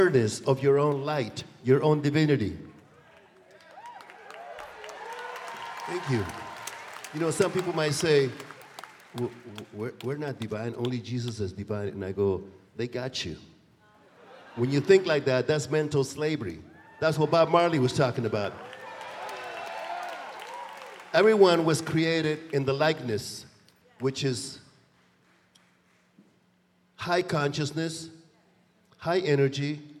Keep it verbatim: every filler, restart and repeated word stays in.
awareness of your own light, your own divinity. Thank you. You know, some people might say, "W- w- we're, we're not divine, only Jesus is divine. And I go, they got you. When you think like that, that's mental slavery. That's what Bob Marley was talking about. Everyone was created in the likeness, which is high consciousness, high energy,